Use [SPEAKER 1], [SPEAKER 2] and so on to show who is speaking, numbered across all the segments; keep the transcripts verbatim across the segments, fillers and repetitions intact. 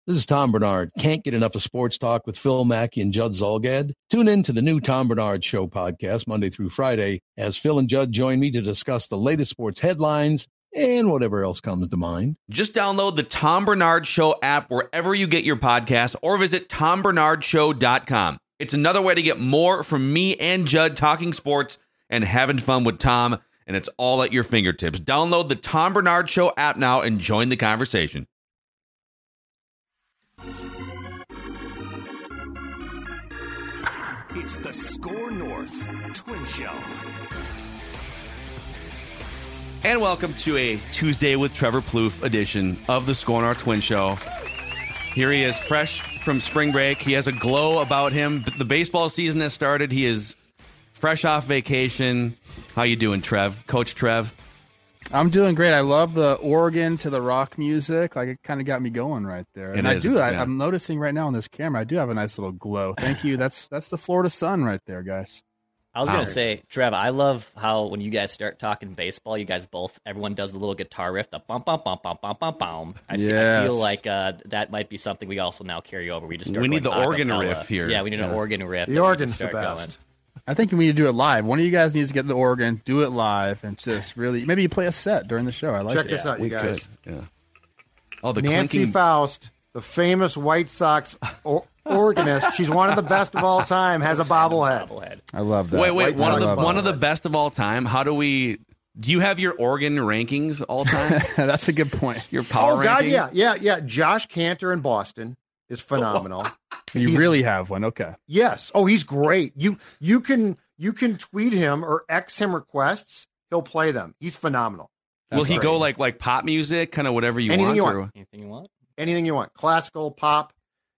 [SPEAKER 1] This is Tom Bernard. Can't get enough of sports talk with Phil Mackey and Judd Zolgad? Tune in to the new Tom Bernard Show podcast Monday through Friday as Phil and Judd join me to discuss the latest sports headlines and whatever else comes to mind.
[SPEAKER 2] Just download the Tom Bernard Show app wherever you get your podcasts or visit tom bernard show dot com. It's another way to get more from me and Judd talking sports and having fun with Tom, and it's all at your fingertips. Download the Tom Bernard Show app now and join the conversation.
[SPEAKER 3] It's the Score North Twin Show.
[SPEAKER 2] And welcome to a Tuesday with Trevor Plouffe edition of the Score North Twin Show. Here he is, fresh from spring break. He has a glow about him. The baseball season has started. He is fresh off vacation. How you doing, Trev? Coach Trev?
[SPEAKER 4] I'm doing great. I love the organ to the rock music. Like, it kind of got me going right there.
[SPEAKER 2] It
[SPEAKER 4] and
[SPEAKER 2] is,
[SPEAKER 4] I do. I,
[SPEAKER 2] yeah.
[SPEAKER 4] I'm noticing right now on this camera, I do have a nice little glow. Thank you. That's that's the Florida sun right there, guys.
[SPEAKER 5] I was
[SPEAKER 2] Wow.
[SPEAKER 5] going to say, Trev, I love how when you guys start talking baseball, you guys both, everyone does the little guitar riff, the bum, bum, bum, bum, bum, bum, bum. I, fe- I
[SPEAKER 4] Yes.
[SPEAKER 5] feel like uh, that might be something we also now carry over. We just start
[SPEAKER 2] We need
[SPEAKER 5] going
[SPEAKER 2] the organ
[SPEAKER 5] acapella.
[SPEAKER 2] riff here.
[SPEAKER 5] Yeah, we need
[SPEAKER 2] Yeah.
[SPEAKER 5] an organ riff.
[SPEAKER 6] The
[SPEAKER 5] that we
[SPEAKER 6] organ's
[SPEAKER 5] can
[SPEAKER 6] the
[SPEAKER 5] start
[SPEAKER 6] best.
[SPEAKER 4] I think we need to do it live. One of you guys needs to get the organ, do it live, and just really maybe you play a set during the show. I like
[SPEAKER 6] Check
[SPEAKER 4] it.
[SPEAKER 6] this out, you
[SPEAKER 2] We
[SPEAKER 6] guys.
[SPEAKER 2] could. Yeah. Oh, the
[SPEAKER 6] Nancy
[SPEAKER 2] clinking.
[SPEAKER 6] Faust, the famous White Sox or- organist, she's one of the best of all time, has a bobblehead.
[SPEAKER 5] Bobblehead.
[SPEAKER 4] I love that.
[SPEAKER 2] Wait, wait.
[SPEAKER 6] White
[SPEAKER 2] One of
[SPEAKER 6] Sox
[SPEAKER 2] the
[SPEAKER 4] love
[SPEAKER 2] one of the
[SPEAKER 6] bobblehead.
[SPEAKER 2] best of all time. How do we? Do you have your organ rankings all time?
[SPEAKER 4] That's a good point.
[SPEAKER 2] Your power
[SPEAKER 6] Oh, God,
[SPEAKER 2] rankings?
[SPEAKER 6] yeah, yeah, yeah. Josh Cantor in Boston is phenomenal.
[SPEAKER 4] You
[SPEAKER 6] He's-
[SPEAKER 4] really have one. Okay.
[SPEAKER 6] Yes. Oh, he's great. You you can you can tweet him or X him requests. He'll play them. He's phenomenal.
[SPEAKER 2] Will
[SPEAKER 4] That's
[SPEAKER 2] he
[SPEAKER 4] great.
[SPEAKER 2] go like like pop music, kind of whatever you
[SPEAKER 6] Anything
[SPEAKER 2] want?
[SPEAKER 6] you
[SPEAKER 2] or-
[SPEAKER 6] want.
[SPEAKER 5] Anything you want?
[SPEAKER 6] Anything you want. Classical, pop.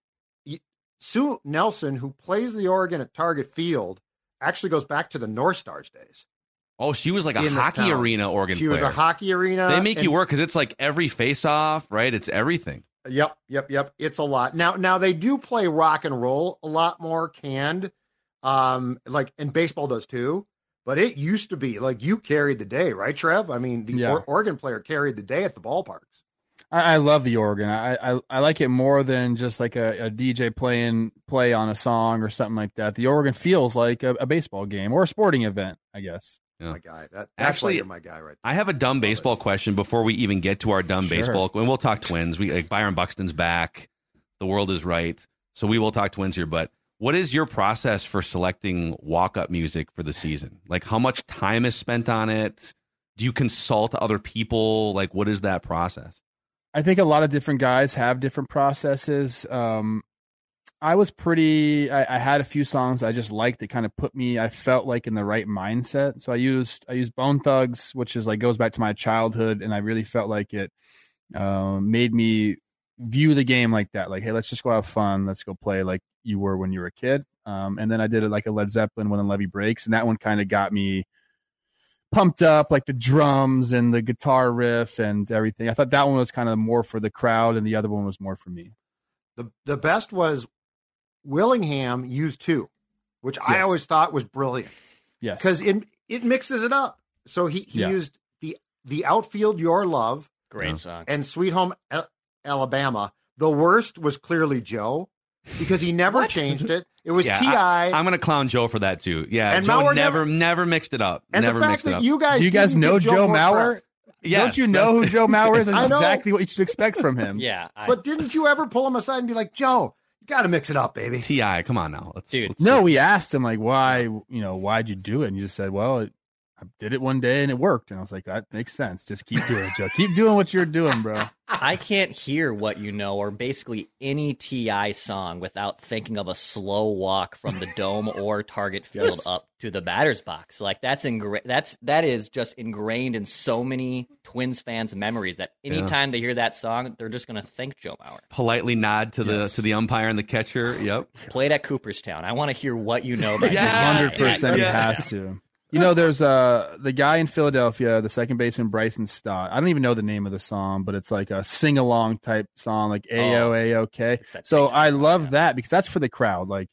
[SPEAKER 6] Y- Sue Nelson, who plays the organ at Target Field, actually goes back to the North Stars days.
[SPEAKER 2] Oh, she was like a
[SPEAKER 6] In this
[SPEAKER 2] hockey
[SPEAKER 6] town.
[SPEAKER 2] arena organ
[SPEAKER 6] She
[SPEAKER 2] player.
[SPEAKER 6] was a hockey arena.
[SPEAKER 2] They make
[SPEAKER 6] and-
[SPEAKER 2] you work because it's like every face-off, right? It's everything.
[SPEAKER 6] Yep, yep, yep. It's a lot. Now now they do play rock and roll a lot more canned. Um, like and baseball does too. But it used to be like you carried the day, right, Trev? I mean, the
[SPEAKER 4] Yeah.
[SPEAKER 6] or- organ player carried the day at the ballparks.
[SPEAKER 4] I, I love the organ. I, I I like it more than just like a, a D J playing play on a song or something like that. The organ feels like a, a baseball game or a sporting event, I guess.
[SPEAKER 2] Yeah.
[SPEAKER 6] My guy. That that's
[SPEAKER 2] Actually,
[SPEAKER 6] like my guy right there.
[SPEAKER 2] I have a dumb baseball question before we even get to our dumb
[SPEAKER 4] Sure.
[SPEAKER 2] baseball. And we'll talk Twins. We like Byron Buxton's back. The world is right. So we will talk Twins here. But what is your process for selecting walk-up music for the season? Like, how much time is spent on it? Do you consult other people? Like, what is that process?
[SPEAKER 4] I think a lot of different guys have different processes. Um, I was pretty. I, I had a few songs I just liked that kind of put me. I felt like in the right mindset. So I used I used Bone Thugs, which is like goes back to my childhood, and I really felt like it um, made me view the game like that. Like, hey, let's just go have fun. Let's go play like you were when you were a kid. Um, and then I did it like a Led Zeppelin, When the Levee Breaks, and that one kind of got me pumped up, like the drums and the guitar riff and everything. I thought that one was kind of more for the crowd, and the other one was more for me.
[SPEAKER 6] The the best was Willingham used two, which I
[SPEAKER 4] Yes.
[SPEAKER 6] always thought was brilliant
[SPEAKER 4] Yes,
[SPEAKER 6] because it it mixes it up. So he, he
[SPEAKER 4] Yeah.
[SPEAKER 6] used the the outfield Your Love
[SPEAKER 5] Great
[SPEAKER 2] Yeah.
[SPEAKER 5] song.
[SPEAKER 6] and Sweet Home Al- Alabama. The worst was clearly Joe because he never
[SPEAKER 2] What?
[SPEAKER 6] changed it. It was
[SPEAKER 2] Yeah,
[SPEAKER 6] T I.
[SPEAKER 2] I'm going to clown Joe for that, too. Yeah,
[SPEAKER 6] And
[SPEAKER 2] Joe
[SPEAKER 6] Mauer
[SPEAKER 2] never,
[SPEAKER 6] never-
[SPEAKER 2] never mixed it up.
[SPEAKER 6] and
[SPEAKER 2] never
[SPEAKER 6] the fact
[SPEAKER 2] mixed it
[SPEAKER 6] that
[SPEAKER 2] up.
[SPEAKER 6] you guys
[SPEAKER 4] do you guys
[SPEAKER 6] didn't
[SPEAKER 4] know
[SPEAKER 6] give
[SPEAKER 4] Joe
[SPEAKER 6] more
[SPEAKER 4] Mauer?
[SPEAKER 6] credit.
[SPEAKER 2] Yes,
[SPEAKER 4] Don't you know who Joe Mauer is?
[SPEAKER 6] I
[SPEAKER 4] That's
[SPEAKER 6] know.
[SPEAKER 4] exactly what you should expect from him.
[SPEAKER 5] Yeah. I,
[SPEAKER 6] But didn't you ever pull him aside and be like, Joe, you got to mix it up, baby?
[SPEAKER 2] T I, come on now. Let's,
[SPEAKER 5] Dude.
[SPEAKER 2] let's
[SPEAKER 4] No, we asked him like, why, you know, why'd you do it? And he just said, well, it, I did it one day and it worked. And I was like, that makes sense. Just keep doing it, Joe. Keep doing what you're doing, bro.
[SPEAKER 5] I can't hear What You Know or basically any T I song without thinking of a slow walk from the dome or Target Field
[SPEAKER 6] Yes.
[SPEAKER 5] up to the batter's box. Like that's ingra- that's that is just ingrained in so many Twins fans' memories that anytime they hear that song, they're just gonna think Joe Mauer.
[SPEAKER 2] politely nod to the
[SPEAKER 4] Yes.
[SPEAKER 2] to the umpire and the catcher. Yep.
[SPEAKER 5] Played at Cooperstown. I want to hear What You Know. By
[SPEAKER 2] Yeah.
[SPEAKER 5] Joe
[SPEAKER 4] Hundred
[SPEAKER 5] Mauer.
[SPEAKER 4] percent, he
[SPEAKER 2] Yeah.
[SPEAKER 4] has to. You know, there's uh the guy in Philadelphia, the second baseman Bryson Stott. I don't even know the name of the song, but it's like a sing along type song, like A O A O K.
[SPEAKER 5] It's that
[SPEAKER 4] So
[SPEAKER 5] TikTok
[SPEAKER 4] I
[SPEAKER 5] song,
[SPEAKER 4] love
[SPEAKER 5] yeah.
[SPEAKER 4] that because that's for the crowd. Like,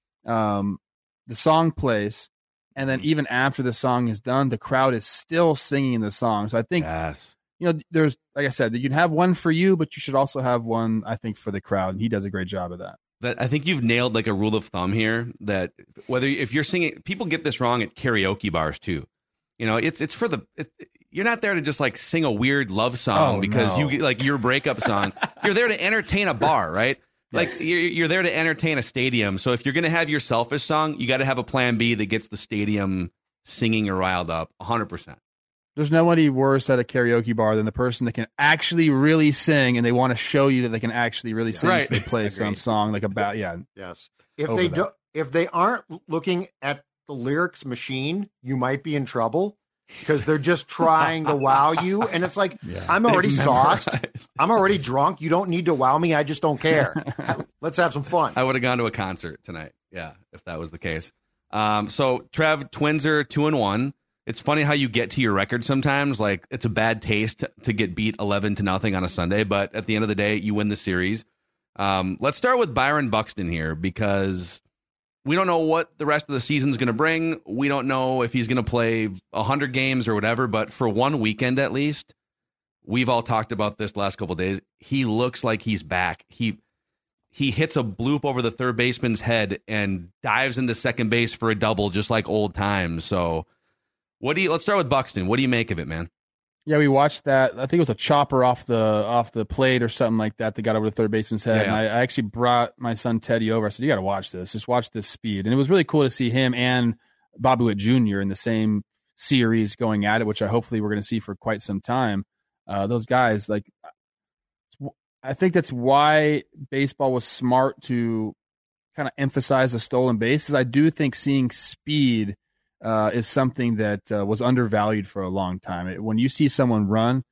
[SPEAKER 4] um, the song plays, and then even after the song is done, the crowd is still singing the song. So I think
[SPEAKER 2] Yes.
[SPEAKER 4] you know, there's, like I said, you can have one for you, but you should also have one, I think, for the crowd. And he does a great job of that.
[SPEAKER 2] That I think you've nailed like a rule of thumb here that whether if you're singing, people get this wrong at karaoke bars too. You know, it's it's for the it, you're not there to just like sing a weird love song
[SPEAKER 4] oh,
[SPEAKER 2] because
[SPEAKER 4] no.
[SPEAKER 2] you get like your breakup song. You're there to entertain a bar, right? Like
[SPEAKER 4] yes.
[SPEAKER 2] you're you're there to entertain a stadium. So if you're gonna have your selfish song, you got to have a plan B that gets the stadium singing or riled up. one hundred percent.
[SPEAKER 4] There's nobody worse at a karaoke bar than the person that can actually really sing, and they want to show you that they can actually really sing.
[SPEAKER 2] Right.
[SPEAKER 4] So they play some song like about yeah.
[SPEAKER 6] Yes. If they
[SPEAKER 4] that.
[SPEAKER 6] do, if they aren't looking at the lyrics machine, you might be in trouble because they're just trying to wow you, and it's like
[SPEAKER 4] Yeah.
[SPEAKER 6] I'm already
[SPEAKER 2] They've
[SPEAKER 6] sauced.
[SPEAKER 2] memorized.
[SPEAKER 6] I'm already drunk. You don't need to wow me. I just don't care. Let's have some fun.
[SPEAKER 2] I would have gone to a concert tonight. Yeah, if that was the case. Um, so Trev, Twins are two and one. It's funny how you get to your record sometimes. Like it's a bad taste to, to get beat eleven to nothing on a Sunday, but at the end of the day, you win the series. Um, let's start with Byron Buxton here because we don't know what the rest of the season's going to bring. We don't know if he's going to play one hundred games or whatever, but for one weekend at least, we've all talked about this last couple of days. He looks like he's back. He he hits a bloop over the third baseman's head and dives into second base for a double just like old times. So what do you let's start with Buxton. What do you make of it, man?
[SPEAKER 4] Yeah, we watched that. I think it was a chopper off the off the plate or something like that that got over the third baseman's head.
[SPEAKER 2] Yeah,
[SPEAKER 4] And
[SPEAKER 2] yeah.
[SPEAKER 4] I, I actually brought my son Teddy over. I said, "You got to watch this. Just watch this speed." And it was really cool to see him and Bobby Witt Junior in the same series going at it, which I hopefully we're going to see for quite some time. Uh, those guys, like, I think that's why baseball was smart to kind of emphasize the stolen bases. I do think seeing speed Uh, is something that uh, was undervalued for a long time. It, when you see someone run,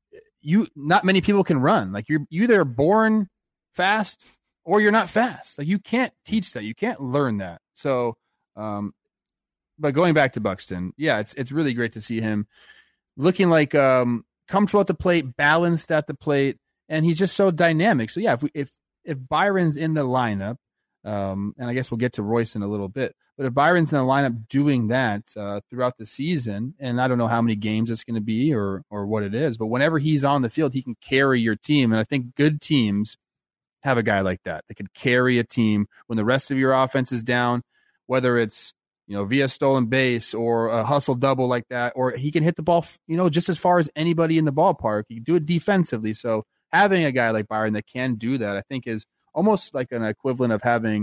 [SPEAKER 4] you not many people can run. Like you're you either born fast or you're not fast. Like you can't teach that. You can't learn that. So, um, but going back to Buxton, yeah, it's it's really great to see him looking like um, comfortable at the plate, balanced at the plate, and he's just so dynamic. So yeah, if we, if if Byron's in the lineup, um, and I guess we'll get to Royce in a little bit. But if Byron's in the lineup doing that uh, throughout the season, and I don't know how many games it's going to be or or what it is, but whenever he's on the field, he can carry your team. And I think good teams have a guy like that that can carry a team when the rest of your offense is down, whether it's you know via stolen base or a hustle double like that, or he can hit the ball you know just as far as anybody in the ballpark. He can do it defensively. So having a guy like Byron that can do that, I think, is almost like an equivalent of having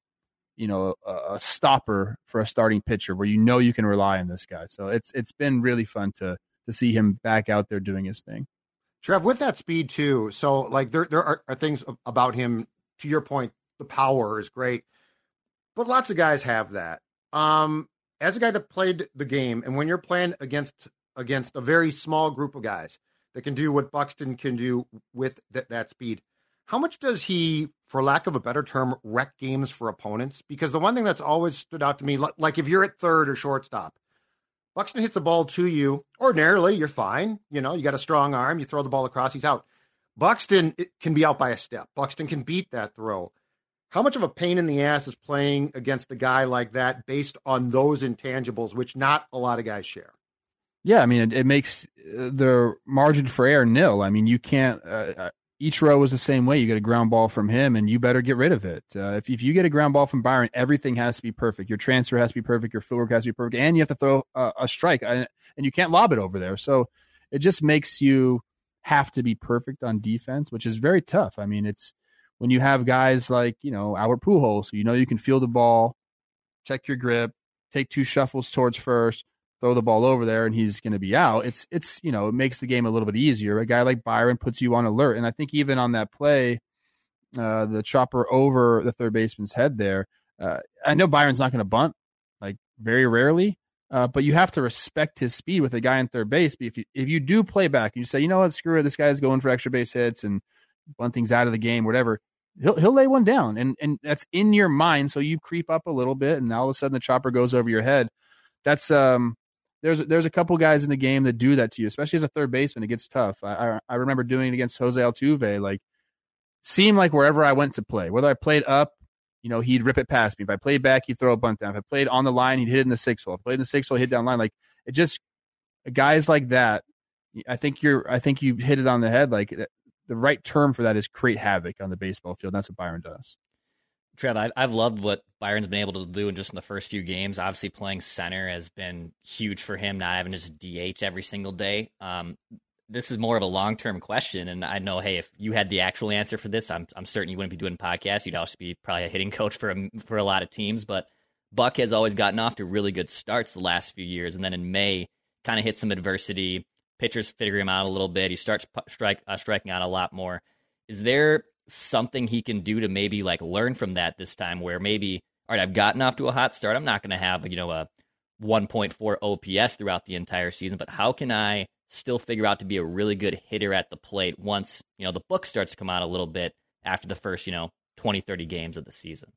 [SPEAKER 4] you know, a, a stopper for a starting pitcher where you know you can rely on this guy. So it's it's been really fun to to see him back out there doing his thing.
[SPEAKER 6] Trev, with that speed too, so like there there are, are things about him, to your point, the power is great, but lots of guys have that. Um, as a guy that played the game, and when you're playing against against a very small group of guys that can do what Buxton can do with th- that speed, how much does he, for lack of a better term, wreck games for opponents? Because the one thing that's always stood out to me, like if you're at third or shortstop, Buxton hits the ball to you. Ordinarily, you're fine. You know, you got a strong arm. You throw the ball across, he's out. Buxton it can be out by a step. Buxton can beat that throw. How much of a pain in the ass is playing against a guy like that based on those intangibles, which not a lot of guys share?
[SPEAKER 4] Yeah, I mean, it, it makes the margin for error nil. I mean, you can't uh, – Ichiro was the same way. You get a ground ball from him, and you better get rid of it. Uh, if if you get a ground ball from Byron, everything has to be perfect. Your transfer has to be perfect. Your footwork has to be perfect, and you have to throw a, a strike, and, and you can't lob it over there. So it just makes you have to be perfect on defense, which is very tough. I mean, it's when you have guys like you know Albert Pujols, so you know you can feel the ball, check your grip, take two shuffles towards first, throw the ball over there, and he's going to be out. It's, it's you know, it makes the game a little bit easier. A guy like Byron puts you on alert. And I think even on that play, uh, the chopper over the third baseman's head there, uh, I know Byron's not going to bunt, like very rarely, uh, but you have to respect his speed with a guy in third base. If you, if you do play back and you say, you know what, screw it, this guy's going for extra base hits and bunting's out of the game, whatever, he'll he'll lay one down. And, and that's in your mind, so you creep up a little bit, and all of a sudden the chopper goes over your head. That's um. There's there's a couple guys in the game that do that to you, especially as a third baseman. It gets tough. I I, I remember doing it against Jose Altuve. Like, seemed like wherever I went to play, whether I played up, you know, he'd rip it past me. If I played back, he'd throw a bunt down. If I played on the line, he'd hit it in the six hole. If I played in the six hole, he'd hit down the line. Like, it just guys like that, I think you're. I think you hit it on the head. Like the right term for that is create havoc on the baseball field. That's what Byron does.
[SPEAKER 5] Trev, I, I've loved what Byron's been able to do in just in the first few games. Obviously, playing center has been huge for him, not having to just D H every single day. Um, this is more of a long-term question, and I know, hey, if you had the actual answer for this, I'm I'm certain you wouldn't be doing podcasts. You'd also be probably a hitting coach for a, for a lot of teams. But Buck has always gotten off to really good starts the last few years, and then in May, kind of hit some adversity. Pitchers figure him out a little bit. He starts strike uh, striking out a lot more. Is there something he can do to maybe like learn from that this time, where maybe, all right, I've gotten off to a hot start. I'm not going to have, you know, a one point four O P S throughout the entire season, but how can I still figure out to be a really good hitter at the plate once, you know, the book starts to come out a little bit after the first, you know, twenty, thirty games of the season?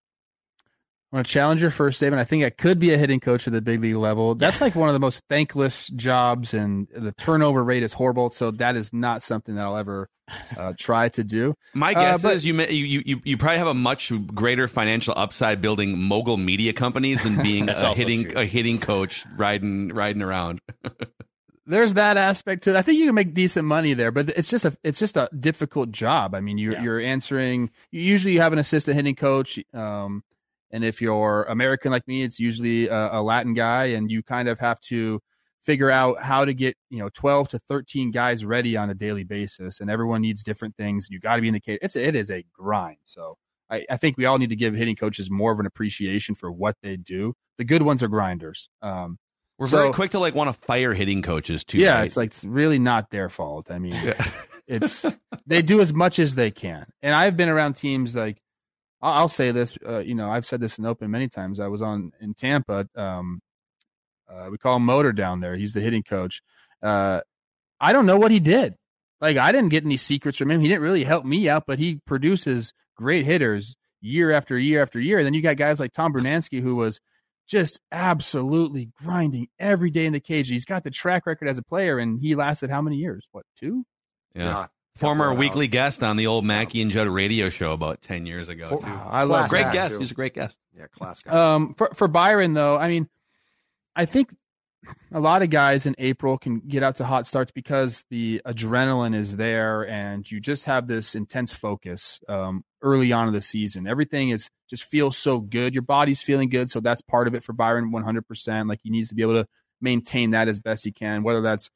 [SPEAKER 4] I want to challenge your first statement. I think I could be a hitting coach at the big league level. That's like one of the most thankless jobs, and the turnover rate is horrible. So that is not something that I'll ever uh, try to do.
[SPEAKER 2] My guess
[SPEAKER 4] uh, but,
[SPEAKER 2] is you, you you you probably have a much greater financial upside building mogul media companies than being a hitting true. a hitting coach riding riding around.
[SPEAKER 4] There's that aspect to it. I think you can make decent money there, but it's just a it's just a difficult job. I mean, you're yeah. you're answering. Usually, you have an assistant hitting coach. Um, And if you're American like me, it's usually a, a Latin guy, and you kind of have to figure out how to get, you know, twelve to thirteen guys ready on a daily basis, and everyone needs different things. You got to be in the cage. It's it is a grind. So I, I think we all need to give hitting coaches more of an appreciation for what they do. The good ones are grinders. Um,
[SPEAKER 2] We're
[SPEAKER 4] so,
[SPEAKER 2] very quick to like want to fire hitting coaches too.
[SPEAKER 4] Yeah,
[SPEAKER 2] right?
[SPEAKER 4] it's like it's really not their fault. I mean, yeah. it's they do as much as they can, and I've been around teams like. I'll say this, uh, you know, I've said this in open many times. I was on in Tampa. Um, uh, we call him Motor down there. He's the hitting coach. Uh, I don't know what he did. Like, I didn't get any secrets from him. He didn't really help me out, but he produces great hitters year after year after year. And then you got guys like Tom Brunansky, who was just absolutely grinding every day in the cage. He's got the track record as a player, and he lasted how many years? What, two?
[SPEAKER 2] Yeah. yeah. Former weekly out. guest on the old Mackey and Judd radio show about ten years ago. Too.
[SPEAKER 4] Oh, I love
[SPEAKER 2] great
[SPEAKER 6] guy,
[SPEAKER 2] guest.
[SPEAKER 6] Too.
[SPEAKER 2] He's a great guest.
[SPEAKER 6] Yeah, class guy.
[SPEAKER 4] Um, for for Byron though, I mean, I think a lot of guys in April can get out to hot starts because the adrenaline is there, and you just have this intense focus um, early on in the season. Everything is just feels so good. Your body's feeling good, so that's part of it for Byron, one hundred percent. Like he needs to be able to maintain that as best he can, whether that's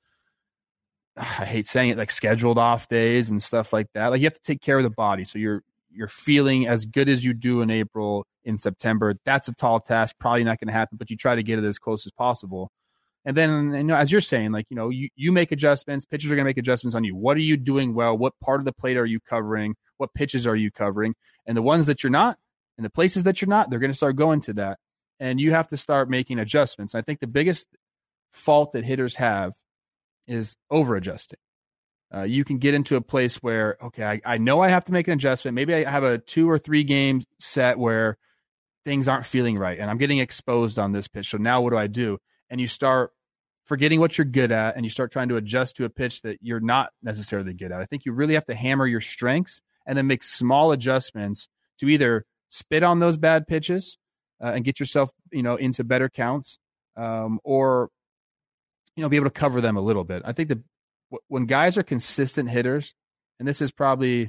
[SPEAKER 4] I hate saying it, like scheduled off days and stuff like that. Like you have to take care of the body. So you're, you're feeling as good as you do in April, in September. That's a tall task. Probably not going to happen, but you try to get it as close as possible. And then, you know, as you're saying, like, you know, you, you make adjustments, pitchers are going to make adjustments on you. What are you doing well? What part of the plate are you covering? What pitches are you covering? And the ones that you're not, and the places that you're not, they're going to start going to that. And you have to start making adjustments. I think the biggest fault that hitters have is over adjusting. Uh, you can get into a place where, okay, I, I know I have to make an adjustment. Maybe I have a two or three game set where things aren't feeling right and I'm getting exposed on this pitch. So now what do I do? And you start forgetting what you're good at and you start trying to adjust to a pitch that you're not necessarily good at. I think you really have to hammer your strengths and then make small adjustments to either spit on those bad pitches uh, and get yourself, you know, into better counts um, or, you know, be able to cover them a little bit. I think that w- when guys are consistent hitters, and this is probably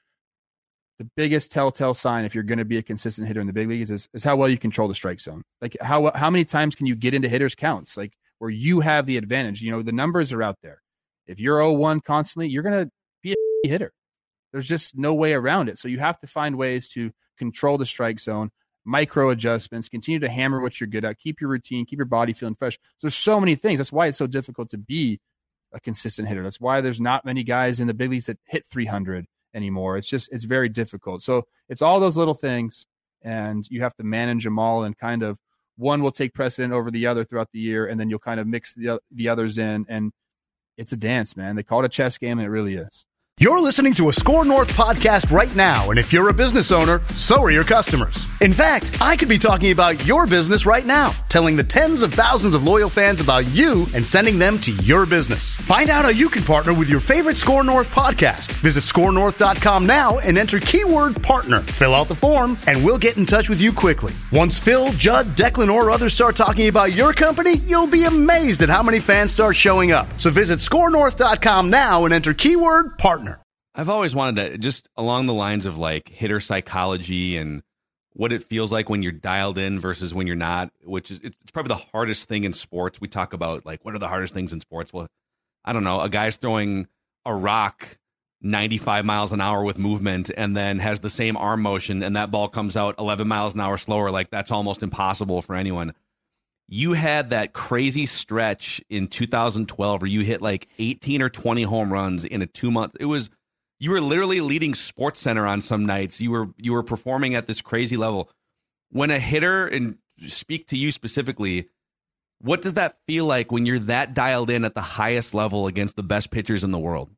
[SPEAKER 4] the biggest telltale sign if you're going to be a consistent hitter in the big leagues is, is how well you control the strike zone. Like how how many times can you get into hitters' counts, like where you have the advantage? You know, the numbers are out there. If you're oh one constantly, you're going to be a hitter. There's just no way around it. So you have to find ways to control the strike zone, micro adjustments, continue to hammer what you're good at, keep your routine, keep your body feeling fresh. So there's so many things. That's why it's so difficult to be a consistent hitter. That's why there's not many guys in the big leagues that hit three hundred anymore. It's just, it's very difficult. So it's all those little things, and you have to manage them all, and kind of one will take precedent over the other throughout the year, and then you'll kind of mix the, the others in, and it's a dance, man. They call it a chess game, and it really is.
[SPEAKER 7] You're listening to a Score North podcast right now, and if you're a business owner, so are your customers. In fact, I could be talking about your business right now, telling the tens of thousands of loyal fans about you and sending them to your business. Find out how you can partner with your favorite Score North podcast. Visit score north dot com now and enter keyword partner. Fill out the form, and we'll get in touch with you quickly. Once Phil, Judd, Declan, or others start talking about your company, you'll be amazed at how many fans start showing up. So visit score north dot com now and enter keyword partner.
[SPEAKER 2] I've always wanted to, just along the lines of like hitter psychology and what it feels like when you're dialed in versus when you're not, which is, it's probably the hardest thing in sports. We talk about like, what are the hardest things in sports? Well, I don't know. A guy's throwing a rock ninety-five miles an hour with movement and then has the same arm motion and that ball comes out eleven miles an hour slower. Like that's almost impossible for anyone. You had that crazy stretch in two thousand twelve where you hit like eighteen or twenty home runs in a two month. It was, you were literally leading Sports Center on some nights. You were you were performing at this crazy level. When a hitter, and speak to you specifically, what does that feel like when you're that dialed in at the highest level against the best pitchers in the world?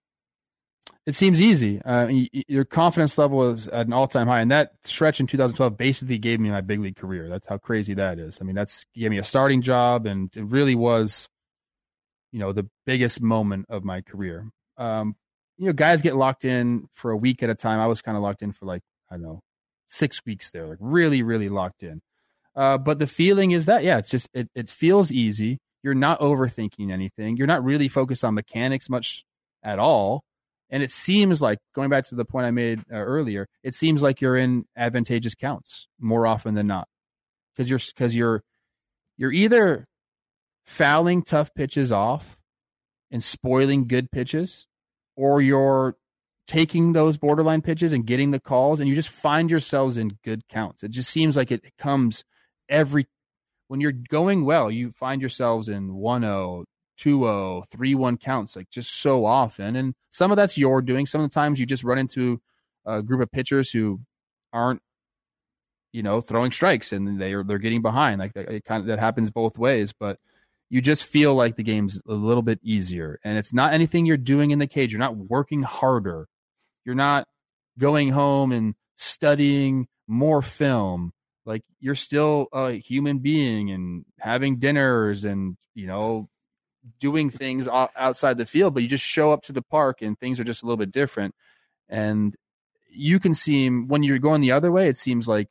[SPEAKER 4] It seems easy. Uh, your confidence level is at an all-time high, and that stretch in two thousand twelve basically gave me my big league career. That's how crazy that is. I mean, that's gave me a starting job, and it really was, you know, the biggest moment of my career. Um, You know, guys get locked in for a week at a time. I was kind of locked in for like, I don't know, six weeks there, like really, really locked in. Uh, but the feeling is that, yeah, it's just, it, it feels easy. You're not overthinking anything. You're not really focused on mechanics much at all. And it seems like, going back to the point I made uh, earlier, it seems like you're in advantageous counts more often than not. Because you're, because you're, you're either fouling tough pitches off and spoiling good pitches, or you're taking those borderline pitches and getting the calls, and you just find yourselves in good counts. It just seems like it comes every – when you're going well, you find yourselves in one oh, two oh, three one counts, like just so often. And some of that's your doing. Some of the times you just run into a group of pitchers who aren't, you know, throwing strikes, and they are, they're getting behind. Like it kind of, that happens both ways, but – you just feel like the game's a little bit easier. And it's not anything you're doing in the cage. You're not working harder. You're not going home and studying more film. Like, you're still a human being and having dinners and, you know, doing things outside the field, but you just show up to the park and things are just a little bit different. And you can seem, when you're going the other way, it seems like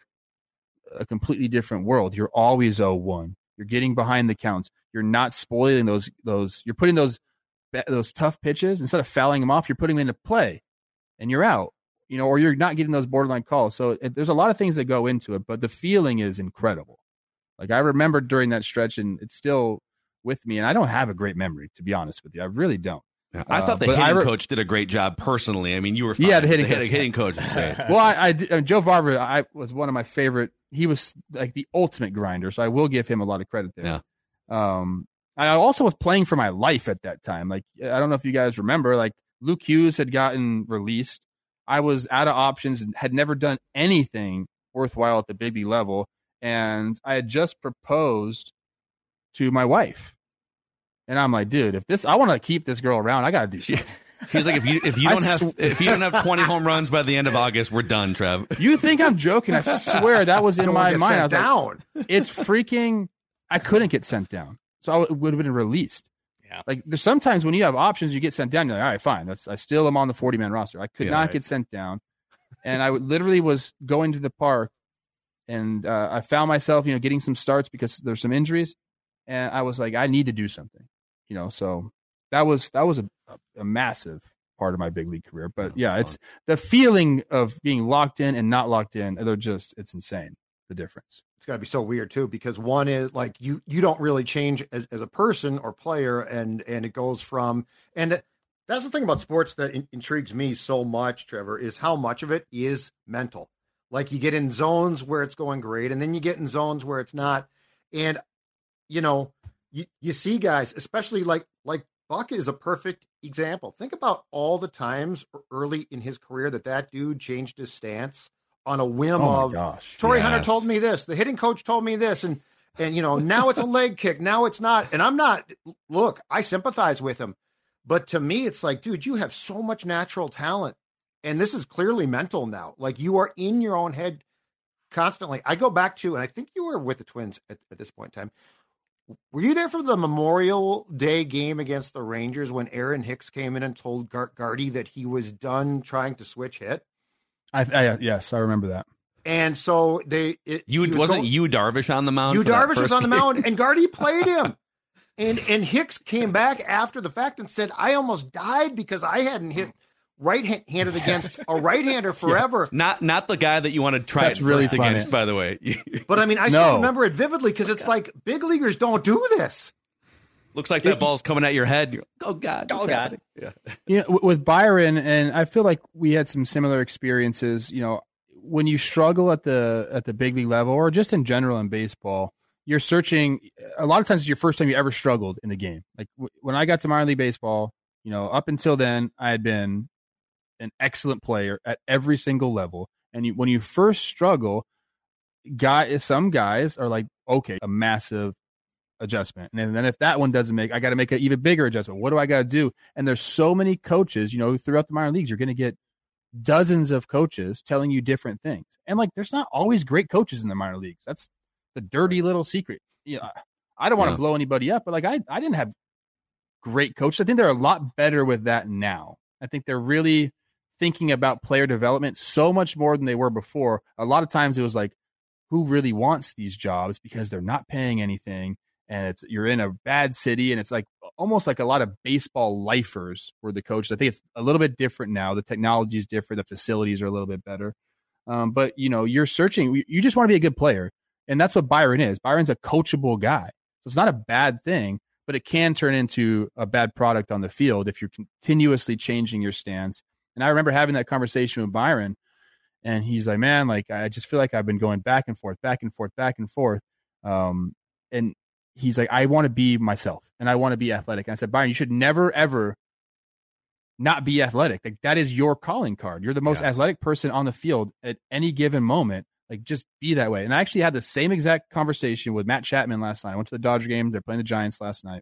[SPEAKER 4] a completely different world. You're always oh one. You're getting behind the counts. You're not spoiling those those. You're putting those those tough pitches, instead of fouling them off, you're putting them into play, and you're out. You know, or you're not getting those borderline calls. So it, there's a lot of things that go into it, but the feeling is incredible. Like, I remember during that stretch, and it's still with me. And I don't have a great memory, to be honest with you. I really don't.
[SPEAKER 2] Yeah, I thought the
[SPEAKER 4] uh,
[SPEAKER 2] hitting
[SPEAKER 4] re-
[SPEAKER 2] coach did a great job personally. I mean, you were fine.
[SPEAKER 4] Yeah, the hitting
[SPEAKER 2] the
[SPEAKER 4] coach.
[SPEAKER 2] hitting coach is great.
[SPEAKER 4] Well, I, I uh, Joe Varver, I was one of my favorite. He was like the ultimate grinder, so I will give him a lot of credit there.
[SPEAKER 2] Yeah.
[SPEAKER 4] Um, I also was playing for my life at that time. Like, I don't know if you guys remember, like Luke Hughes had gotten released. I was out of options and had never done anything worthwhile at the big league level, and I had just proposed to my wife. And I'm like, dude, if this, I want to keep this girl around, I got to do something.
[SPEAKER 2] He's like, if you if you don't have sw- if you don't have twenty home runs by the end of August, we're done, Trev.
[SPEAKER 4] You think I'm joking? I swear that was in my mind. I was
[SPEAKER 6] down.
[SPEAKER 4] like, it's freaking. I couldn't get sent down, so I would have been released.
[SPEAKER 5] Yeah.
[SPEAKER 4] Like, there's sometimes when you have options, you get sent down. You're like, all right, fine. That's I still am on the forty man roster. I could
[SPEAKER 2] Yeah,
[SPEAKER 4] not
[SPEAKER 2] right.
[SPEAKER 4] get sent down, and I would, literally was going to the park, and uh, I found myself, you know, getting some starts because there's some injuries, and I was like, I need to do something, you know. So that was that was a, a massive part of my big league career. But yeah,
[SPEAKER 2] so-
[SPEAKER 4] it's the feeling of being locked in and not locked in. They're just, it's insane, the difference.
[SPEAKER 6] It's got to be so weird too, because one is like you you don't really change as, as a person or player, and and it goes from, and that's the thing about sports that in, intrigues me so much, Trevor, is how much of it is mental. Like, you get in zones where it's going great, and then you get in zones where it's not. And you know, you, you see guys, especially like like Buck is a perfect example. Think about all the times early in his career that that dude changed his stance on a whim
[SPEAKER 4] Oh
[SPEAKER 6] of,
[SPEAKER 4] my gosh.
[SPEAKER 6] Torrey
[SPEAKER 2] Yes.
[SPEAKER 6] Hunter told me this, the hitting coach told me this, and and you know, now it's a leg kick, now it's not. And I'm not, look, I sympathize with him, But to me, it's like, dude, you have so much natural talent. And this is clearly mental now. Like, you are in your own head constantly. I go back to, and I think you were with the Twins at, at this point in time. Were you there for the Memorial Day game against the Rangers when Aaron Hicks came in and told Gar- Gardy that he was done trying to switch hit?
[SPEAKER 4] I, I yes, I remember that.
[SPEAKER 6] And so they, it,
[SPEAKER 2] you
[SPEAKER 6] was
[SPEAKER 2] wasn't
[SPEAKER 6] going,
[SPEAKER 2] you Darvish on the mound.
[SPEAKER 6] You Darvish was on
[SPEAKER 2] game?
[SPEAKER 6] the mound, and Gardy played him. And and Hicks came back after the fact and said, "I almost died because I hadn't hit right-handed against a right-hander forever."
[SPEAKER 2] Yes. Not not the guy that you want to try
[SPEAKER 4] That's
[SPEAKER 2] it
[SPEAKER 4] really
[SPEAKER 2] first
[SPEAKER 4] funny.
[SPEAKER 2] against, by the way.
[SPEAKER 6] But I mean, I
[SPEAKER 4] No.
[SPEAKER 6] still remember it vividly because it's like big leaguers don't do this.
[SPEAKER 2] Looks like that it, ball's coming at your head. You're, oh God!
[SPEAKER 5] Oh God!
[SPEAKER 2] Yeah.
[SPEAKER 4] You know, with Byron, and I feel like we had some similar experiences. You know, when you struggle at the at the big league level, or just in general in baseball, you're searching. A lot of times, it's your first time you ever struggled in the game. Like w- when I got to minor league baseball, you know, up until then, I had been an excellent player at every single level. And you, when you first struggle, guy, some guys are like, okay, a massive adjustment. And then if that one doesn't make, I got to make an even bigger adjustment. What do I got to do? And there's so many coaches, you know, throughout the minor leagues, you're going to get dozens of coaches telling you different things. And like, there's not always great coaches in the minor leagues. That's the dirty little secret. Yeah. I don't want to
[SPEAKER 2] Yeah.
[SPEAKER 4] blow anybody up, but like, I, I didn't have great coaches. I think they're a lot better with that now. I think they're really thinking about player development so much more than they were before. A lot of times it was like, who really wants these jobs because they're not paying anything. And it's you're in a bad city, and it's like almost like a lot of baseball lifers were the coaches. I think it's a little bit different now. The technology is different. The facilities are a little bit better. Um, but, you know, you're searching. You just want to be a good player. And that's what Byron is. Byron's a coachable guy. So it's not a bad thing, but it can turn into a bad product on the field if you're continuously changing your stance. And I remember having that conversation with Byron, and he's like, man, like, I just feel like I've been going back and forth, back and forth, back and forth. Um, and he's like, I want to be myself and I want to be athletic. And I said, Byron, you should never, ever not be athletic. Like, that is your calling card. You're the most
[SPEAKER 2] Yes.
[SPEAKER 4] athletic person on the field at any given moment. Like, just be that way. And I actually had the same exact conversation with Matt Chapman last night. I went to the Dodger game. They're playing the Giants last night.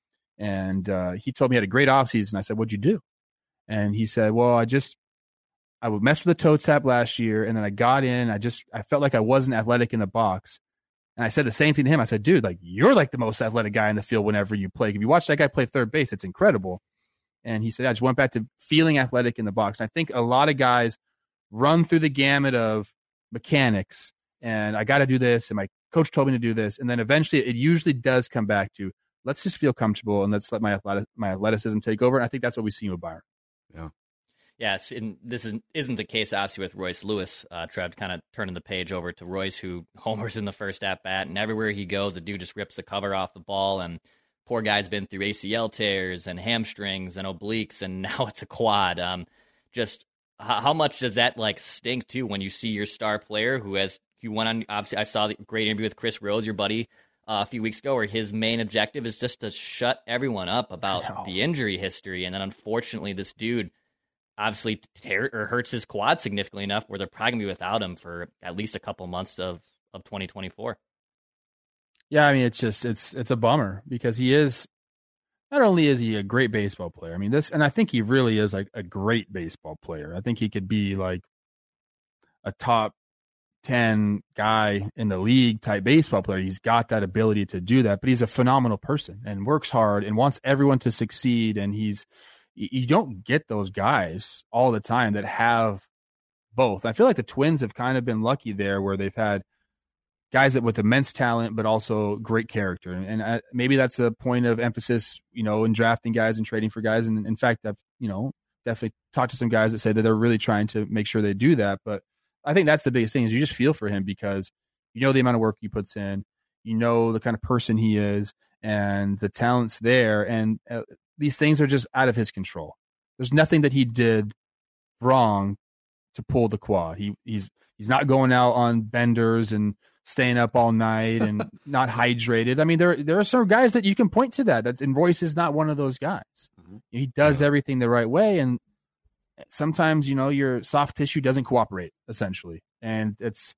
[SPEAKER 4] And uh, he told me he had a great offseason. I said, what'd you do? And he said, well, I just, I would mess with the toe tap last year. And then I got in, I just, I felt like I wasn't athletic in the box. And I said the same thing to him. I said, dude, like, you're like the most athletic guy in the field whenever you play. If you watch that guy play third base, it's incredible. And he said, I just went back to feeling athletic in the box. And I think a lot of guys run through the gamut of mechanics, and I got to do this, and my coach told me to do this. And then eventually it usually does come back to, let's just feel comfortable and let's let my athletic, my athleticism take over. And I think that's what we've seen with Byron.
[SPEAKER 2] Yeah.
[SPEAKER 5] Yeah, it's, and this isn't, isn't the case, obviously, with Royce Lewis. Uh, Trev kind of turning the page over to Royce, who homers in the first at-bat, and everywhere he goes, the dude just rips the cover off the ball, and poor guy's been through A C L tears and hamstrings and obliques, and now it's a quad. Um, just how, how much does that, like, stink, too, when you see your star player who has, you went on, obviously, I saw the great interview with Chris Rose, your buddy, uh, a few weeks ago, where his main objective is just to shut everyone up about the injury history, and then, unfortunately, this dude obviously tear, or hurts his quad significantly enough where they're probably going to be without him for at least a couple months of, of twenty twenty-four.
[SPEAKER 4] Yeah, I mean, it's just, it's it's a bummer because he is, not only is he a great baseball player, I mean, this, and I think he really is like a great baseball player. I think he could be like a top ten guy in the league type baseball player. He's got that ability to do that, but he's a phenomenal person and works hard and wants everyone to succeed. And he's, you don't get those guys all the time that have both. I feel like the Twins have kind of been lucky there where they've had guys that with immense talent, but also great character. And, and I, maybe that's a point of emphasis, you know, in drafting guys and trading for guys. And in fact, I've, you know, definitely talked to some guys that say that they're really trying to make sure they do that. But I think that's the biggest thing is you just feel for him because you know the amount of work he puts in, you know the kind of person he is, and the talent's there. And uh, these things are just out of his control. There's nothing that he did wrong to pull the quad. He he's he's not going out on benders and staying up all night and not hydrated. I mean, there there are some guys that you can point to that. That's and Royce is not one of those guys. Mm-hmm. He does yeah. everything the right way, and sometimes you know your soft tissue doesn't cooperate. Essentially, and it's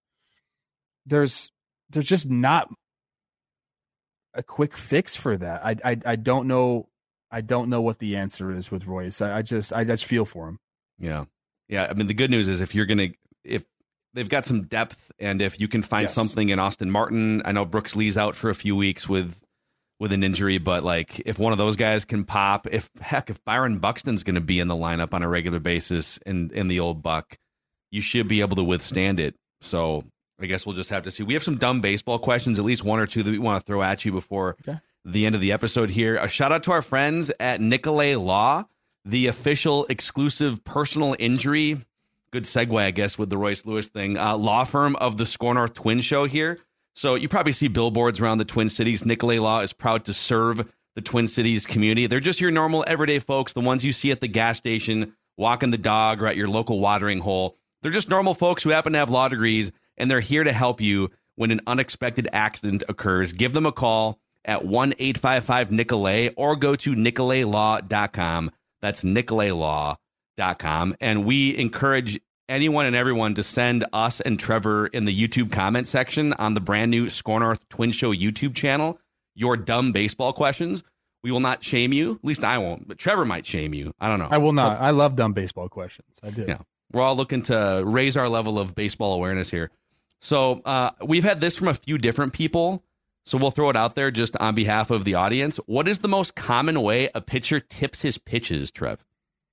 [SPEAKER 4] there's there's just not a quick fix for that. I I I don't know I don't know what the answer is with Royce. I, I just I just feel for him.
[SPEAKER 2] Yeah. Yeah. I mean, the good news is if you're going to, if they've got some depth and if you can find
[SPEAKER 4] Yes.
[SPEAKER 2] something in Austin Martin, I know Brooks Lee's out for a few weeks with, with an injury, but like if one of those guys can pop, if heck, if Byron Buxton's going to be in the lineup on a regular basis in, in the old Buck, you should be able to withstand it. So I guess we'll just have to see. We have some dumb baseball questions, at least one or two that we want to throw at you before
[SPEAKER 4] Okay.
[SPEAKER 2] the end of the episode here. A shout out to our friends at Nicolay Law, the official exclusive personal injury. Good segue, I guess, with the Royce Lewis thing. Uh, law firm of the Score North Twin Show here. So you probably see billboards around the Twin Cities. Nicolay Law is proud to serve the Twin Cities community. They're just your normal everyday folks, the ones you see at the gas station, walking the dog, or at your local watering hole. They're just normal folks who happen to have law degrees, and they're here to help you when an unexpected accident occurs. Give them a call at one eight five five Nicolay or go to nicolay law dot com. That's nicolay law dot com. And we encourage anyone and everyone to send us and Trevor in the YouTube comment section on the brand new Score North Twin Show YouTube channel your dumb baseball questions. We will not shame you. At least I won't, but Trevor might shame you. I don't know.
[SPEAKER 4] I will not. I love dumb baseball questions. I do.
[SPEAKER 2] Yeah. We're all looking to raise our level of baseball awareness here. So uh, we've had this from a few different people. So we'll throw it out there just on behalf of the audience. What is the most common way a pitcher tips his pitches, Trev?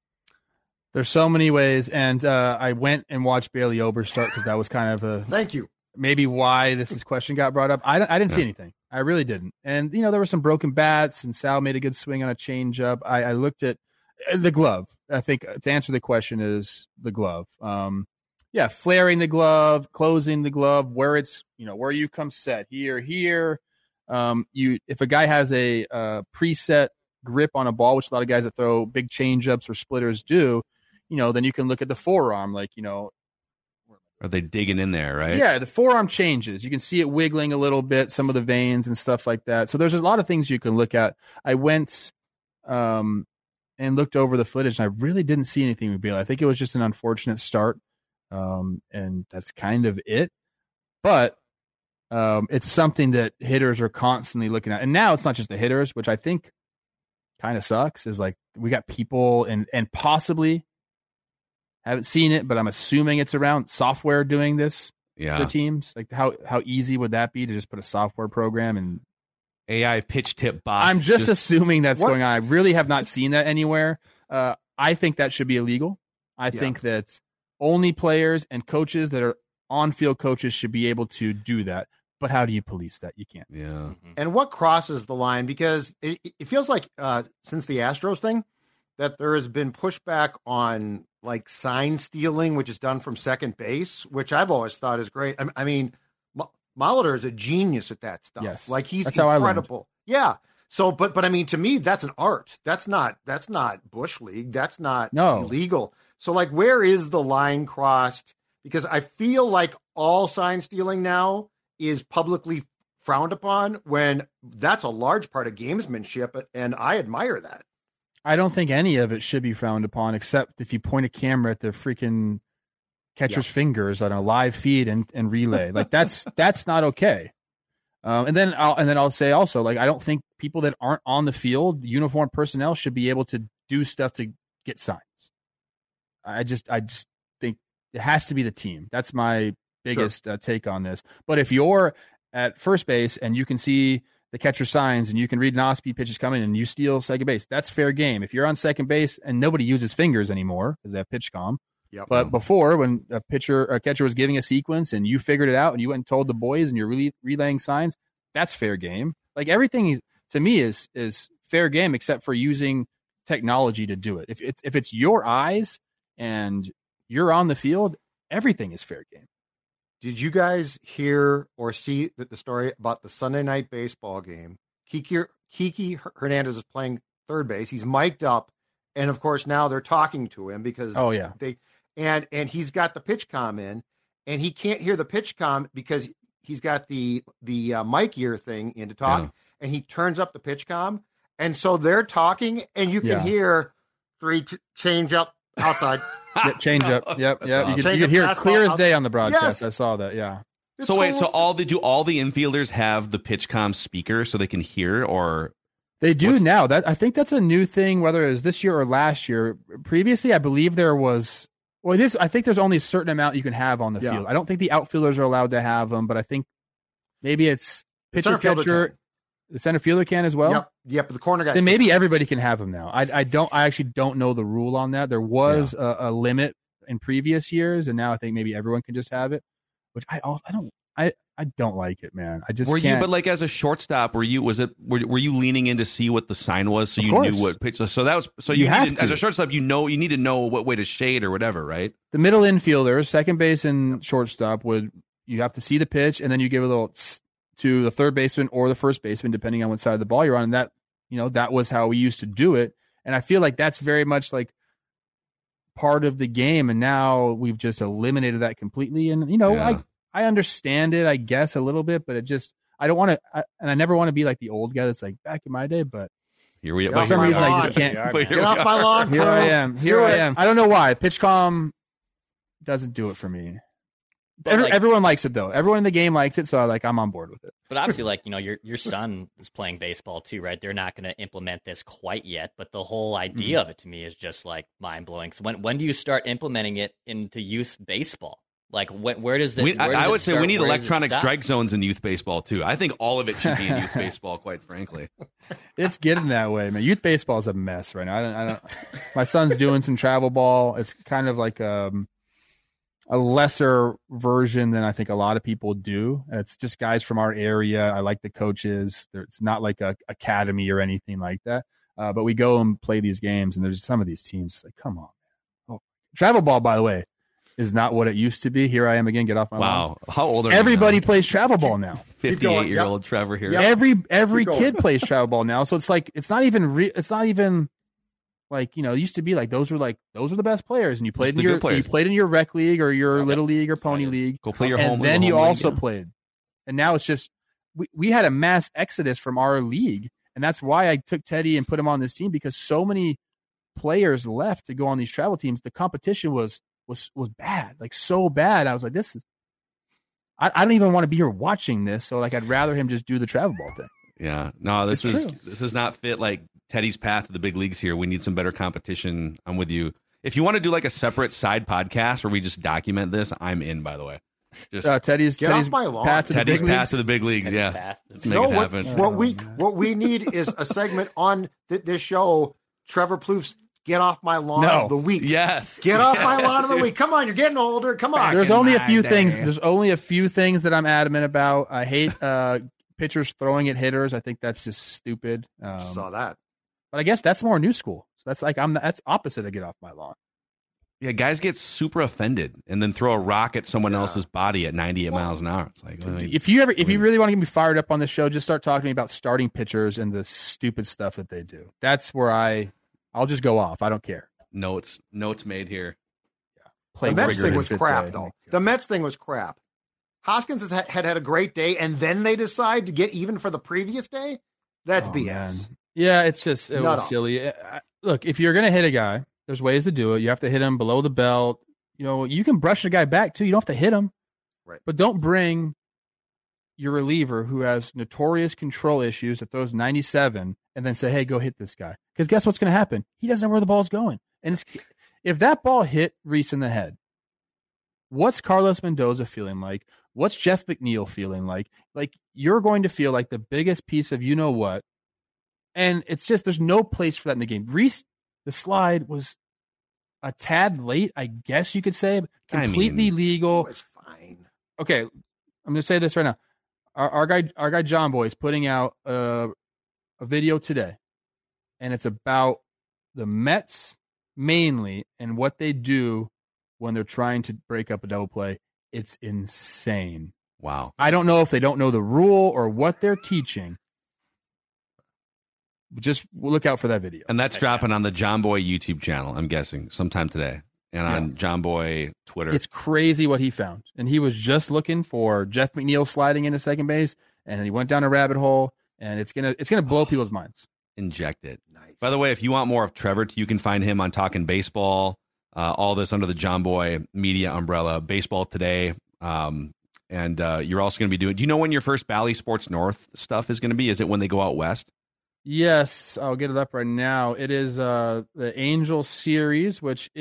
[SPEAKER 4] There's so many ways, and uh, I went and watched Bailey Ober start because that was kind of a
[SPEAKER 6] Thank you.
[SPEAKER 4] maybe why this is question got brought up. I, I didn't see
[SPEAKER 2] Yeah.
[SPEAKER 4] anything. I really didn't. And, you know, there were some broken bats, and Sal made a good swing on a changeup. I, I looked at the glove. I think to answer the question is the glove. Um, yeah, flaring the glove, closing the glove, where it's, you know, where you come set, here, here. Um, you if a guy has a uh, preset grip on a ball, which a lot of guys that throw big changeups or splitters do, you know, then you can look at the forearm, like, you know,
[SPEAKER 2] Are they digging in there, right?
[SPEAKER 4] yeah, the forearm changes. You can see it wiggling a little bit, some of the veins and stuff like that. So there's a lot of things you can look at. I went um, and looked over the footage, and I really didn't see anything with Bailey. I think it was just an unfortunate start, um, and that's kind of it. But um, it's something that hitters are constantly looking at. And now it's not just the hitters, which I think kind of sucks, is like we got people and and possibly – haven't seen it, but I'm assuming it's around software doing this
[SPEAKER 2] Yeah.
[SPEAKER 4] for teams. Like how how easy would that be to just put a software program and
[SPEAKER 2] A I pitch tip bots.
[SPEAKER 4] I'm just, assuming that's
[SPEAKER 6] What?
[SPEAKER 4] going on. I really have not seen that anywhere. Uh, I think that should be illegal. I
[SPEAKER 6] Yeah.
[SPEAKER 4] think that only players and coaches that are on-field coaches should be able to do that. But how do you police that? You can't.
[SPEAKER 2] Yeah.
[SPEAKER 6] And what crosses the line? Because it, it feels like uh, since the Astros thing, that there has been pushback on like sign stealing, which is done from second base, which I've always thought is great. I, I mean, M- Molitor is a genius at that stuff.
[SPEAKER 4] Yes.
[SPEAKER 6] Like he's
[SPEAKER 4] That's how I learned.
[SPEAKER 6] incredible. Yeah. So, but but I mean, to me, that's an art. That's not that's not Bush League. That's not
[SPEAKER 4] No.
[SPEAKER 6] illegal. So, like, where is the line crossed? Because I feel like all sign stealing now is publicly frowned upon, when that's a large part of gamesmanship, and I admire that.
[SPEAKER 4] I don't think any of it should be frowned upon, except if you point a camera at the freaking catcher's fingers on a live feed and, and relay. Like that's that's not okay. Um, and then I'll and then I'll say also, like, I don't think people that aren't on the field, uniformed personnel, should be able to do stuff to get signs. I just I just think it has to be the team. That's my biggest uh, take on this. But if you're at first base and you can see the catcher signs and you can read an off-speed pitches coming and you steal second base, that's fair game. If you're on second base and nobody uses fingers anymore because they have pitch comm.
[SPEAKER 6] Yep.
[SPEAKER 4] But before, when a pitcher or a catcher was giving a sequence and you figured it out and you went and told the boys and you're really relaying signs, that's fair game. Like everything is, to me is is fair game except for using technology to do it. If it's if it's your eyes and you're on the field, everything is fair game.
[SPEAKER 6] Did you guys hear or see that the story about the Sunday night baseball game? Kiki, Kiki Hernandez is playing third base. He's mic'd up, and of course now they're talking to him because
[SPEAKER 4] Oh yeah.
[SPEAKER 6] they and and he's got the pitch comm in, and he can't hear the pitch comm because he's got the the uh, mic ear thing in to talk,
[SPEAKER 2] Yeah.
[SPEAKER 6] and he turns up the pitch comm, and so they're talking, and you can
[SPEAKER 4] Yeah.
[SPEAKER 6] hear three ch- change up outside.
[SPEAKER 4] Yeah, change up. Yep.
[SPEAKER 2] That's
[SPEAKER 4] Yep.
[SPEAKER 2] awesome.
[SPEAKER 4] You could,
[SPEAKER 6] Change
[SPEAKER 4] you
[SPEAKER 6] up
[SPEAKER 4] could hear it
[SPEAKER 6] fastball
[SPEAKER 4] clear as
[SPEAKER 6] out-
[SPEAKER 4] day on the broadcast.
[SPEAKER 6] Yes.
[SPEAKER 4] I saw that. Yeah.
[SPEAKER 6] It's
[SPEAKER 2] So wait, so
[SPEAKER 6] horrible.
[SPEAKER 2] all the do all the infielders have the pitch comm speaker so they can hear, or
[SPEAKER 4] They do
[SPEAKER 2] What's-
[SPEAKER 4] now. That I think that's a new thing, whether it was this year or last year. Previously, I believe there was. Well, this I think there's only a certain amount you can have on the
[SPEAKER 6] Yeah.
[SPEAKER 4] field. I don't think the outfielders are allowed to have them, but I think maybe it's
[SPEAKER 6] The
[SPEAKER 4] pitcher
[SPEAKER 6] center fielder
[SPEAKER 4] catcher.
[SPEAKER 6] can.
[SPEAKER 4] The center fielder can as well.
[SPEAKER 6] Yep, yep. The corner guy.
[SPEAKER 4] Then maybe everybody can have them now. I I don't. I actually don't know the rule on that. There was a, a limit in previous years, and now I think maybe everyone can just have it. Which I also I don't. I, I don't like it, man. I just
[SPEAKER 2] Were
[SPEAKER 4] can't.
[SPEAKER 2] you, but like as a shortstop, were you, was it, were, were you leaning in to see what the sign was so
[SPEAKER 4] Of
[SPEAKER 2] you
[SPEAKER 4] course.
[SPEAKER 2] knew what pitch? So that was, so
[SPEAKER 4] You
[SPEAKER 2] you,
[SPEAKER 4] have
[SPEAKER 2] needed,
[SPEAKER 4] to.
[SPEAKER 2] as a shortstop, you know, you need to know what way to shade or whatever, right?
[SPEAKER 4] The middle infielders, second base and shortstop, would you have to see the pitch, and then you give a little tss to the third baseman or the first baseman, depending on what side of the ball you're on. And that, you know, that was how we used to do it. And I feel like that's very much like part of the game. And now we've just eliminated that completely. And, you know,
[SPEAKER 2] Yeah.
[SPEAKER 4] I, I understand it, I guess, a little bit, but it just, I don't want to, and I never want to be like the old guy that's like back in my day, but
[SPEAKER 2] Here we
[SPEAKER 6] Yeah,
[SPEAKER 2] but
[SPEAKER 4] for some
[SPEAKER 2] here we
[SPEAKER 4] reason
[SPEAKER 2] are.
[SPEAKER 4] I just can't.
[SPEAKER 2] But here
[SPEAKER 6] Get
[SPEAKER 2] we
[SPEAKER 6] off
[SPEAKER 2] are.
[SPEAKER 6] my lawn,
[SPEAKER 4] Here I
[SPEAKER 6] Proof.
[SPEAKER 4] am. Here
[SPEAKER 6] Do
[SPEAKER 4] I
[SPEAKER 6] it.
[SPEAKER 4] am. I don't know why. PitchCom doesn't do it for me.
[SPEAKER 5] But,
[SPEAKER 4] Every,
[SPEAKER 5] like-
[SPEAKER 4] everyone likes it though. Everyone in the game likes it, so I like I'm on board with it.
[SPEAKER 5] But obviously, like, you know, your your son is playing baseball too, right? They're not going to implement this quite yet, but the whole idea
[SPEAKER 2] Mm-hmm.
[SPEAKER 5] of it to me is just like mind blowing. So when when do you start implementing it into youth baseball? Like, when, where does it?
[SPEAKER 2] We,
[SPEAKER 5] where
[SPEAKER 2] I,
[SPEAKER 5] does
[SPEAKER 2] I
[SPEAKER 5] it
[SPEAKER 2] would say
[SPEAKER 5] start?
[SPEAKER 2] we need
[SPEAKER 5] Where does it
[SPEAKER 2] electronic
[SPEAKER 5] stop?
[SPEAKER 2] strike zones in youth baseball too. I think all of it should be in youth baseball, quite frankly.
[SPEAKER 4] It's getting that way, man. Youth baseball is a mess right now. I don't. I don't my son's doing some travel ball. It's kind of like um, a lesser version than I think a lot of people do. It's just guys from our area. I like the coaches. There- It's not like a academy or anything like that. Uh, but we go and play these games, and there's some of these teams like, come on, man. Oh, travel ball, by the way, is not what it used to be. Here I am again. Get off my lawn.
[SPEAKER 2] Wow. How old are
[SPEAKER 4] Everybody
[SPEAKER 2] you now?
[SPEAKER 4] plays travel ball now.
[SPEAKER 2] fifty-eight-year-old Trevor here.
[SPEAKER 6] Yep.
[SPEAKER 4] Every every
[SPEAKER 6] Keep
[SPEAKER 4] kid
[SPEAKER 6] going.
[SPEAKER 4] plays travel ball now, so it's like it's not even re- it's not even like, you know, it used to be like those were like those were the best players, and you played
[SPEAKER 2] the
[SPEAKER 4] in your
[SPEAKER 2] good players.
[SPEAKER 4] you played in your rec league or your
[SPEAKER 5] Yep.
[SPEAKER 4] little league or pony league,
[SPEAKER 2] Go play your
[SPEAKER 4] and
[SPEAKER 2] home.
[SPEAKER 4] then
[SPEAKER 2] your
[SPEAKER 4] you
[SPEAKER 2] home league,
[SPEAKER 4] also
[SPEAKER 2] yeah.
[SPEAKER 4] played. And now it's just we we had a mass exodus from our league, and that's why I took Teddy and put him on this team, because so many players left to go on these travel teams. The competition was was was bad, like so bad. I was like, this is. I, I don't even want to be here watching this, so like I'd rather him just do the travel ball thing.
[SPEAKER 2] Yeah. No, this
[SPEAKER 4] It's
[SPEAKER 2] is
[SPEAKER 4] true.
[SPEAKER 2] this is not fit like Teddy's path to the big leagues here. We need some better competition. I'm with you. If you want to do like a separate side podcast where we just document this, I'm in, by the way. Just
[SPEAKER 4] Uh, Teddy's
[SPEAKER 6] Get
[SPEAKER 4] Teddy's
[SPEAKER 6] off my lawn.
[SPEAKER 4] path to the
[SPEAKER 2] Teddy's
[SPEAKER 4] big
[SPEAKER 2] path
[SPEAKER 4] leagues.
[SPEAKER 2] to the big leagues.
[SPEAKER 5] Teddy's
[SPEAKER 2] Yeah.
[SPEAKER 5] path.
[SPEAKER 2] Let's
[SPEAKER 5] You
[SPEAKER 2] make
[SPEAKER 6] No,
[SPEAKER 2] it
[SPEAKER 6] what,
[SPEAKER 2] happen.
[SPEAKER 6] what we
[SPEAKER 4] Oh, man.
[SPEAKER 6] what we need is a segment on th- this show. Trevor Plouffe's "Get Off My Lawn"
[SPEAKER 4] No.
[SPEAKER 6] of the week.
[SPEAKER 2] Yes.
[SPEAKER 6] Get off my lawn of the week. Come on, you're getting older. Come on.
[SPEAKER 4] There's
[SPEAKER 1] in
[SPEAKER 4] only a
[SPEAKER 1] my
[SPEAKER 4] few
[SPEAKER 1] day.
[SPEAKER 4] things. There's only a few things that I'm adamant about. I hate uh, pitchers throwing at hitters. I think that's just stupid. Um,
[SPEAKER 6] Saw that.
[SPEAKER 4] but I guess that's more new school. So that's like I'm. That's opposite of get off my lawn.
[SPEAKER 2] Yeah, guys get super offended and then throw a rock at someone
[SPEAKER 6] Yeah.
[SPEAKER 2] else's body at ninety-eight miles an hour. It's like, well,
[SPEAKER 4] If you ever, if you really want to get me fired up on the show, just start talking to me about starting pitchers and the stupid stuff that they do. That's where I, I'll just go off. I don't care.
[SPEAKER 2] notes notes made here.
[SPEAKER 4] Play
[SPEAKER 6] The Mets
[SPEAKER 4] rigor
[SPEAKER 6] thing
[SPEAKER 4] in
[SPEAKER 6] was
[SPEAKER 4] fifth
[SPEAKER 6] crap,
[SPEAKER 4] day.
[SPEAKER 6] though. The Mets thing was crap. Hoskins has had, had had a great day, and then they decide to get even for the previous day. That's
[SPEAKER 4] Oh,
[SPEAKER 6] B S.
[SPEAKER 4] man. Yeah, it's just it
[SPEAKER 6] Not
[SPEAKER 4] was
[SPEAKER 6] all.
[SPEAKER 4] silly. I- Look, if you're gonna hit a guy, there's ways to do it. You have to hit him below the belt. You know, you can brush a guy back too. You don't have to hit him.
[SPEAKER 6] Right.
[SPEAKER 4] But don't bring your reliever who has notorious control issues that throws ninety-seven and then say, "Hey, go hit this guy." Because guess what's going to happen? He doesn't know where the ball's going. And it's, if that ball hit Reese in the head, what's Carlos Mendoza feeling like? What's Jeff McNeil feeling like? Like, you're going to feel like the biggest piece of you know what. And it's just, there's no place for that in the game. Reese, the slide was a tad late, I guess you could say.
[SPEAKER 2] I
[SPEAKER 4] Completely
[SPEAKER 2] mean-
[SPEAKER 6] It
[SPEAKER 4] legal.
[SPEAKER 6] was fine.
[SPEAKER 4] Okay, I'm going to say this right now. Our, our guy, our guy John Boy is putting out a, a video today, and it's about the Mets mainly and what they do when they're trying to break up a double play. It's insane.
[SPEAKER 2] Wow.
[SPEAKER 4] I don't know if they don't know the rule or what they're teaching. But just look out for that video.
[SPEAKER 2] And that's
[SPEAKER 5] Heck
[SPEAKER 2] dropping on the John Boy YouTube channel, I'm guessing, sometime today. And on John Boy Twitter.
[SPEAKER 4] It's crazy what he found. And he was just looking for Jeff McNeil sliding into second base, and he went down a rabbit hole, and it's gonna it's gonna blow people's minds.
[SPEAKER 2] Inject it.
[SPEAKER 6] Nice.
[SPEAKER 2] By the way, if you want more of Trevor, you can find him on Talking Baseball. Uh, all this under the John Boy Media umbrella. Baseball Today. Um, and uh, you're also going to be doing. Do you know when your first Bally Sports North stuff is going to be? Is it when they go out west?
[SPEAKER 4] Yes, I'll get it up right now. It is uh, the Angel Series, which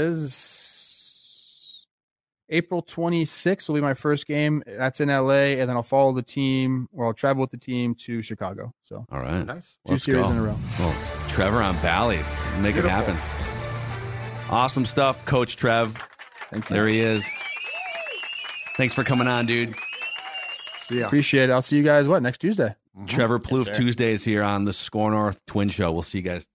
[SPEAKER 4] is April twenty-sixth will be my first game. That's in L A, and then I'll follow the team, or I'll travel with the team to Chicago. So,
[SPEAKER 2] all right,
[SPEAKER 6] nice.
[SPEAKER 4] Two
[SPEAKER 2] Let's
[SPEAKER 4] series
[SPEAKER 2] go.
[SPEAKER 4] in a row.
[SPEAKER 2] Well, Trevor on Bally's. Make Beautiful. It happen. Awesome stuff, Coach Trev.
[SPEAKER 4] Thank you.
[SPEAKER 2] There he is. Thanks for coming on, dude.
[SPEAKER 6] See ya.
[SPEAKER 4] Appreciate it. I'll see you guys, what, next Tuesday?
[SPEAKER 2] Mm-hmm. Trevor Plouffe, yes, Tuesdays here on the Score North Twin Show. We'll see you guys.